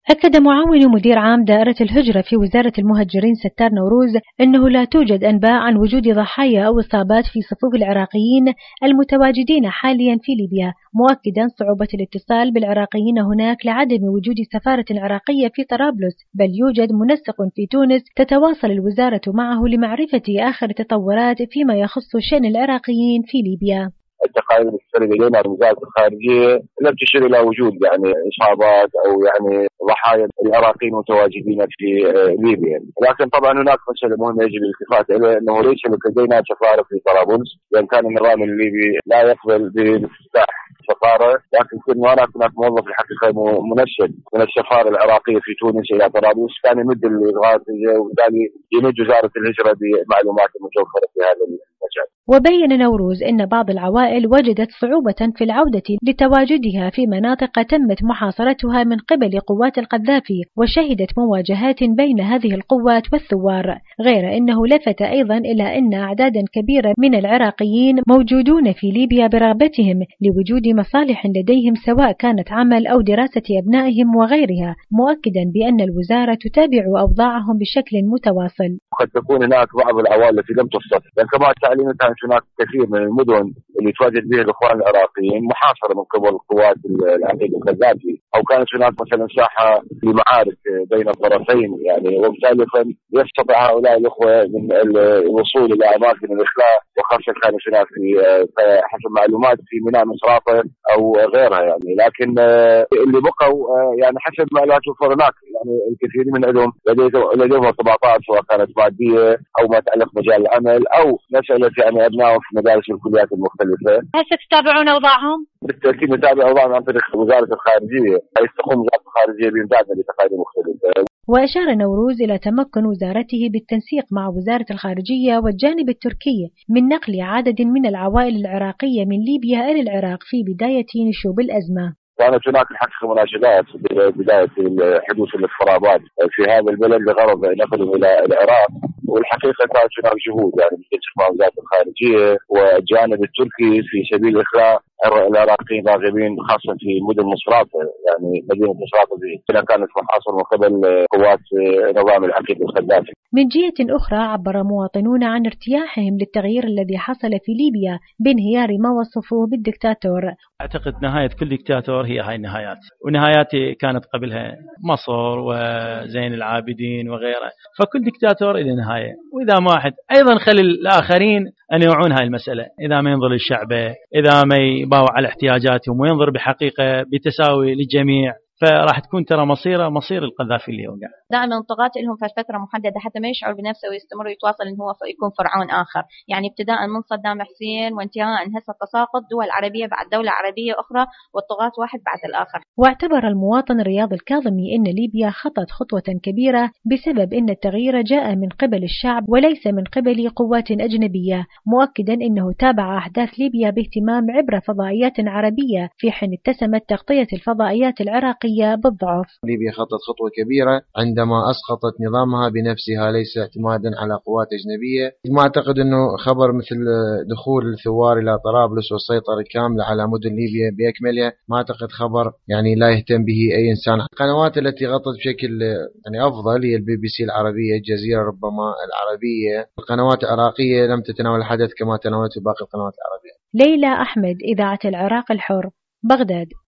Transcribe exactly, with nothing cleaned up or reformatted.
أكد معاون مدير عام دائرة الهجرة في وزارة المهجرين ستار نوروز أنه لا توجد أنباء عن وجود ضحايا أو إصابات في صفوف العراقيين المتواجدين حاليا في ليبيا، مؤكدا صعوبة الاتصال بالعراقيين هناك لعدم وجود سفارة عراقية في طرابلس، بل يوجد منسق في تونس تتواصل الوزارة معه لمعرفة آخر التطورات فيما يخص شأن العراقيين في ليبيا. التقارير السرية لنا من وزارة الخارجية لم تشير إلى وجود يعني إصابات أو يعني ضحايا العراقيين متواجدين في ليبيا، لكن طبعا هناك مسألة مهمة يجب الالتفات إليها أنه ليس لدينا سفارة في طرابلس، لأن كان النظام الليبي لا يقبل بافتتاح سفارة، لكن كنا هناك هناك موظف الحقيقة منشد من السفارة العراقية في تونس إلى طرابلس كان يمد الإجراءات وبالتالي يمد وزارة الهجرة بمعلومات المتوفرة في هذا المجال. وبين نوروز أن بعض العوائل وجدت صعوبة في العودة لتواجدها في مناطق تمت محاصرتها من قبل قوات القذافي، وشهدت مواجهات بين هذه القوات والثوار، غير أنه لفت أيضا إلى أن أعدادا كبيرة من العراقيين موجودون في ليبيا برغبتهم لوجود مصالح لديهم سواء كانت عمل أو دراسة أبنائهم وغيرها، مؤكدا بأن الوزارة تتابع أوضاعهم بشكل متواصل. قد تكون هناك بعض العوائل التي لم تفصل، لأن كما تعلمت هناك كثير من المدن اللي تواجد بها الإخوان العراقيين محاصرة من قبل القوات العقيد القذافي، أو كانت هناك مثلا ساحة لمعارك بين الطرفين يعني، وبالتالي يستطيع هؤلاء الأخوة من الوصول إلى أماكن الإخلاء، وخاصة كانت هناك في حسب معلومات في ميناء مصراتة أو غيرها يعني، لكن اللي بقوا يعني حسب ما لا توفر هناك يعني الكثير من لديهم لديهم ارتباطات سواء كانت مادية أو ما يتعلق بمجال العمل أو مسألة يعني أبنائهم في مدارس الكليات المختلفة. هل ستتابعون أوضاعهم؟ بالتأكيد نتابع أوضاعهم عن طريق وزارة الخارجية، حيث تقوم وزارة الخارجية بإمدادنا بتقارير مختلفة. وأشار نوروز إلى تمكن وزارته بالتنسيق مع وزارة الخارجية والجانب التركي من نقل عدد من العوائل العراقية من ليبيا إلى العراق في بداية نشوب الأزمة. كانت هناك الحقيقة مناشدات بداية حدوث الاضطرابات في هذا البلد لغرض نقلهم إلى العراق، والحقيقة كانت هناك جهود يعني بالتنسيق مع وزارة الخارجية والجانب التركي في سبيل إخلاء العراقيين راغبين خاصة في مدن مصراتة يعني مدينة مصراتة هنا كانت محاصرة من قبل قوات نظام العقيد القذافي. من جهة أخرى عبر مواطنون عن ارتياحهم للتغيير الذي حصل في ليبيا بانهيار ما وصفوه بالدكتاتور. أعتقد نهاية كل دكتاتور هي هاي النهايات، ونهايات كانت قبلها مصر وزين العابدين وغيره، فكل دكتاتور إلى نهاية، وإذا ما واحد أيضا خلي الآخرين أن يوعون هاي المسألة، إذا ما ينظر للشعب، إذا ما يباوع على احتياجاتهم وينظر بحقيقة بتساوي للجميع، فراح تكون ترى مصيره مصير القذافي اللي وقع. دائما الطغاة لهم في فترة محددة حتى ما يشعر بنفسه ويستمر يتواصل إن هو يكون فرعون آخر، يعني ابتداء من صدام حسين وانتهاء هسه تساقط دول عربية بعد دولة عربية أخرى والطغاة واحد بعد الآخر. واعتبر المواطن رياض الكاظمي أن ليبيا خطت خطوة كبيرة بسبب أن التغيير جاء من قبل الشعب وليس من قبل قوات أجنبية، مؤكدا أنه تابع أحداث ليبيا باهتمام عبر فضائيات عربية في حين اتسمت تغطية الفضائيات العراقية بالضعف. ليبيا خطت خطوة كبيرة عندما أسقطت نظامها بنفسها ليس اعتمادا على قوات أجنبية. ما أعتقد أنه خبر مثل دخول الثوار إلى طرابلس والسيطرة الكاملة على مدن ليبيا بأكملها ما أعتقد خبر يعني لا يهتم به أي إنسان. القنوات التي غطت بشكل يعني أفضل هي البي بي سي العربية، الجزيرة ربما العربية، القنوات العراقية لم تتناول الحدث كما تناولته باقي القنوات العربية. ليلى أحمد، إذاعة العراق الحر، بغداد.